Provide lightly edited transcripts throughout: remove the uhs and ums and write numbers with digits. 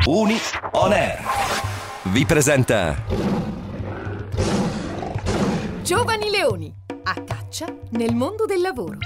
Uni On Air vi presenta Giovani Leoni, a caccia nel mondo del lavoro.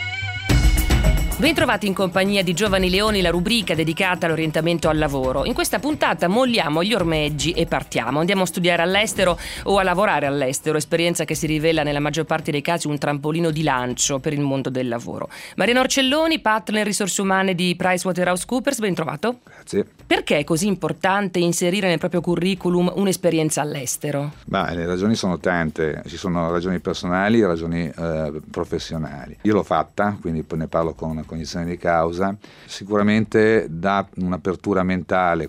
Bentrovati in compagnia di Giovani Leoni, la rubrica dedicata all'orientamento al lavoro. In questa puntata molliamo gli ormeggi e partiamo. Andiamo a studiare all'estero o a lavorare all'estero, esperienza che si rivela nella maggior parte dei casi un trampolino di lancio per il mondo del lavoro. Mariano Orcelloni, partner risorse umane di PricewaterhouseCoopers, ben trovato. Grazie. Perché è così importante inserire nel proprio curriculum un'esperienza all'estero? Le ragioni sono tante, ci sono ragioni personali e ragioni professionali. Io l'ho fatta, quindi poi ne parlo con cognizione di causa. Sicuramente dà un'apertura mentale,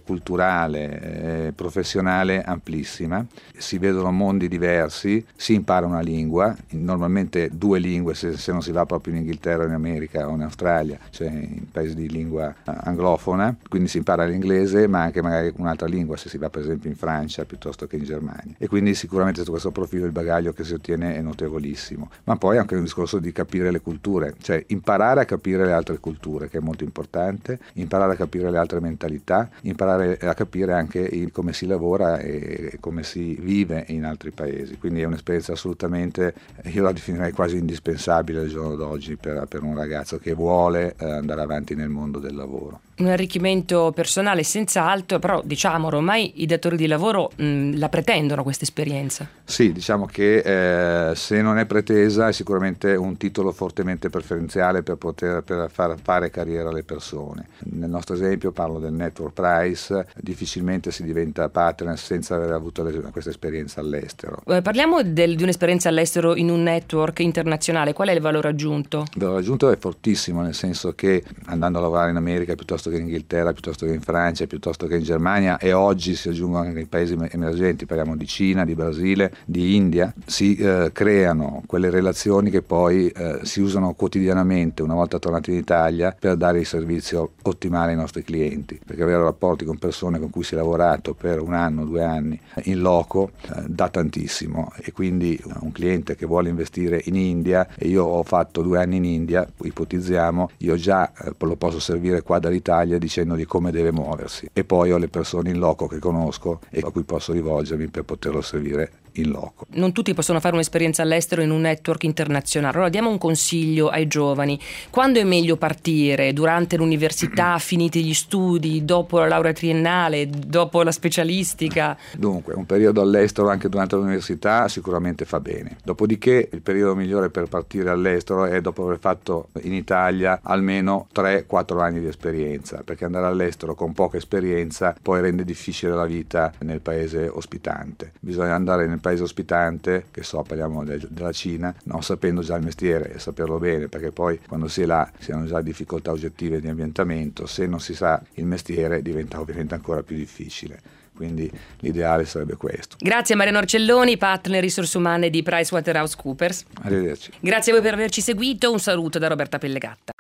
culturale, professionale amplissima. Si vedono mondi diversi, si impara una lingua, normalmente due lingue se non si va proprio in Inghilterra, in America o in Australia, cioè in paesi di lingua anglofona, quindi si impara l'inglese ma anche magari un'altra lingua se si va per esempio in Francia piuttosto che in Germania, e quindi sicuramente sotto questo profilo il bagaglio che si ottiene è notevolissimo. Ma poi anche un discorso di capire le culture, cioè imparare a capire le altre culture, che è molto importante, imparare a capire le altre mentalità, imparare a capire anche come si lavora e come si vive in altri paesi. Quindi è un'esperienza assolutamente, io la definirei quasi indispensabile al giorno d'oggi per un ragazzo che vuole andare avanti nel mondo del lavoro. Un arricchimento personale senz'altro, però diciamo ormai i datori di lavoro la pretendono questa esperienza. Sì, diciamo che se non è pretesa è sicuramente un titolo fortemente preferenziale per far fare carriera alle persone. Nel nostro esempio parlo del Network Price, difficilmente si diventa partner senza aver avuto questa esperienza all'estero. Parliamo di un'esperienza all'estero in un network internazionale, qual è il valore aggiunto? Il valore aggiunto è fortissimo, nel senso che andando a lavorare in America piuttosto che in Inghilterra, piuttosto che in Francia, piuttosto che in Germania, e oggi si aggiungono anche i paesi emergenti, parliamo di Cina, di Brasile, di India, si creano quelle relazioni che poi si usano quotidianamente una volta tornati in Italia per dare il servizio ottimale ai nostri clienti, perché avere rapporti con persone con cui si è lavorato per 1 anno, 2 anni in loco dà tantissimo. E quindi un cliente che vuole investire in India, e io ho fatto 2 anni in India, ipotizziamo, io già lo posso servire qua dall'Italia dicendogli come deve muoversi, e poi ho le persone in loco che conosco e a cui posso rivolgermi per poterlo servire in loco. Non tutti possono fare un'esperienza all'estero in un network internazionale. Allora diamo un consiglio ai giovani: quando è meglio partire? Durante l'università, finiti gli studi, dopo la laurea triennale, dopo la specialistica? Dunque, un periodo all'estero anche durante l'università sicuramente fa bene. Dopodiché il periodo migliore per partire all'estero è dopo aver fatto in Italia almeno 3-4 anni di esperienza, perché andare all'estero con poca esperienza poi rende difficile la vita nel paese ospitante. Bisogna andare nel paese ospitante, che parliamo della Cina, non sapendo già il mestiere e saperlo bene, perché poi quando si è là si hanno già difficoltà oggettive di ambientamento. Se non si sa il mestiere diventa ovviamente ancora più difficile. Quindi l'ideale sarebbe questo. Grazie a Mariano Orcelloni, partner risorse umane di PricewaterhouseCoopers. Arrivederci. Grazie a voi per averci seguito, un saluto da Roberta Pellegatta.